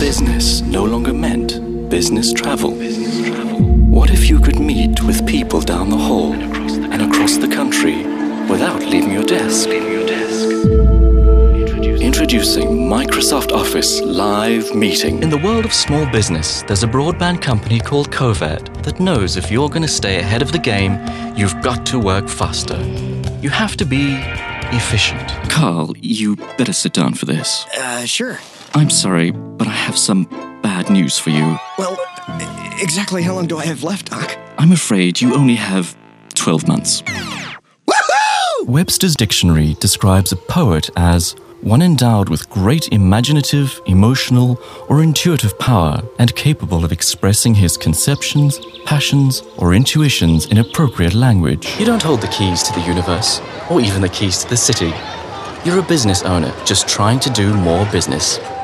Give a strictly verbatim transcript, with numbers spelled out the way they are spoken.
business no longer meant business travel? What if you could meet with people down the hall and across the country without leaving your desk? Introducing Microsoft Office Live Meeting. In the world of small business, there's a broadband company called Covert that knows if you're going to stay ahead of the game, you've got to work faster. You have to be efficient. Carl, you better sit down for this. Uh, sure. I'm sorry, but I have some bad news for you. Well, exactly how long do I have left, Doc? I'm afraid you only have twelve months. Woohoo! Webster's Dictionary describes a poet as one endowed with great imaginative, emotional, or intuitive power and capable of expressing his conceptions, passions, or intuitions in appropriate language. You don't hold the keys to the universe, or even the keys to the city. You're a business owner just trying to do more business.